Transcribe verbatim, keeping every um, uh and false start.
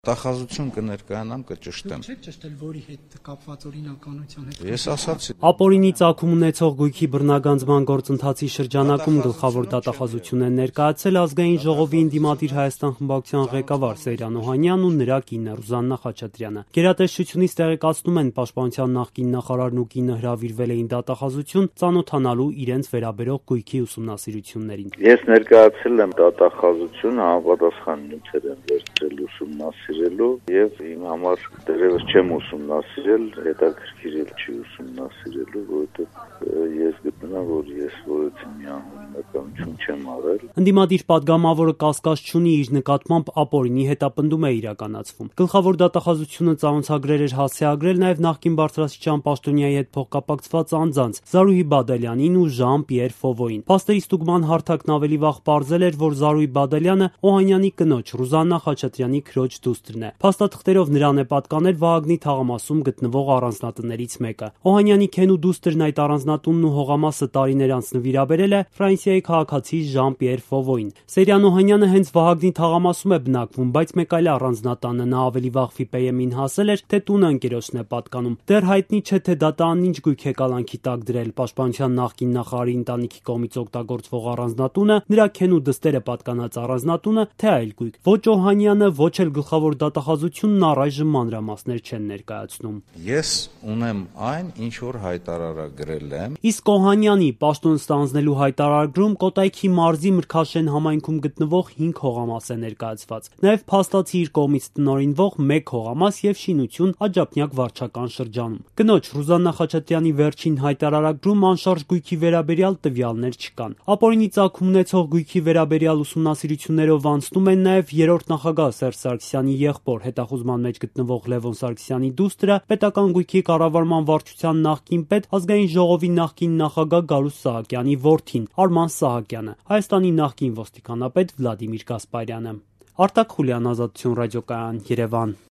Տախազություն կներկայանամ, կճշտեմ։ Չեք ճշտել որի հետ կապված օրինականության հետ։ Ես ասացի։ Ապօրինի ծագում ունեցող գույքի բռնագանձման գործընթացի շրջանակում գլխավոր դատախազություն են ներկայացել Ազգային ժողովի ընդդիմադիր Հայաստան խմբակցության ղեկավար Սեյրան Օհանյանն ու նրա կինը Ռուզաննա Խաչատրյանը։ Գերատեսչությունից տեղեկացնում են, Պաշտպանության նախկին նախարարն ու կինը հրավիրվել էին դատախազություն ծանոթանալու իրենց վերաբերող գույքի ուսումնասիրություններին։ Ես ներկայացել եմ դատախազություն, համապատասխան նյութեր եմ վերցրել ուսումնասիրելու եւ իմ համար դեռևս չեմ ուսումնասիրել, հետաքրքիր էլ չի ուսումնասիրելու, որովհետեւ ես գտնում եմ, որ ես որևէ միահամակություն չեմ արել։ Ընդդիմադիր պատգամավորը կասկած չունի, իր նկատմամբ ապօրինի հետապնդում է իրականացվում։ Գլխավոր դատախազությունը ծանոթագրեր էր հասցեագրել նաեւ նախկին բարձրաստիճան պաշտոնյայի հետ փոխկապակցված անձանց Զարուհի Բադալյանին ու Ժան-Պիեր Ֆովոյին։ Փաստերի ստուգման հարթակն ավելի վաղ պարզել էր, որ Զարուհի Բադալյանը Օհանյանի կնոջ Ռուզաննա Խաչատրյանի քրոջ դուստրն է։ Փաստաթղթերով նրան է պատկանել Վահագնի թաղամասում գտնվող առանձնատներից մեկը։ Օհանյանի քենու դուստրն այդ առանձնատունն ու հողամասը տարիներ անց նվիրաբերել է Ֆրանսիայի քաղաքացի Ժան-Պիեր Ֆովոյին։ Սեյրան Օհանյանը հենց Վահագնի թաղամասում է բնակվում, բայց մեկ այլ առանձնատանը նա ավելի վաղ Ֆիպեյեմին հասել էր, թե տունը ընկերոջն է պատկանում։ Դեռ հայտնի չէ, թե դատարանն ինչ գույք է կալանքի տակ դրել։ Պաշտպանության նախկին նախարարի ընտանիքի կողմից օգտագործվող առանձնատունը, նրա քենու դստերը պատկանած առանձնատունը, թե այլ գույք։ Ոչ Օհանյանը, ոչ էլ գլխավոր դատախազությունն առայժմ մանրամասներ չեն ներկայացնում։ Ես ունեմ այն, ինչ որ հայտարարագրել եմ։ Իսկ Օհանյանի պաշտոն ստանձնելու հայտարարագրում Կոտայքի մարզի Մրգաշեն համայնքում գտնվող հինգ հողամաս է ներկայացված։ Նաև փաստացի իր կողմից տնօրինվող մեկ հողամաս եւ շինություն Աջափնյակ վարչական շրջանում։ Կնոջ Ռուզաննա Խաչատրյանի վերջին հայտարարագրում անշարժ գույքի վերաբերյալ տվյալներ չկան։ Ապօրինի ծագում ունեցող գույքի վերաբերյալ ուսումնասիրություններով անցնում են նաև երրորդ նախագահ Սերժ Սարգսյանի եղբոր, հետախուզման մեջ գտնվող Լևոն Սարգսյանի դուստրը, պետական գույքի կառավարման վարչության նախկին պետ, Ազգային ժողովի նախկին նախագահ Գարուս Սահակյանի որդին Արման Սահակյանը, Հայաստանի նախկին ոստիկանապետ Վլադիմիր Գասպարյանը։ Արտակ Խուլյան, Ազատություն ռադիոկայան, Երևան։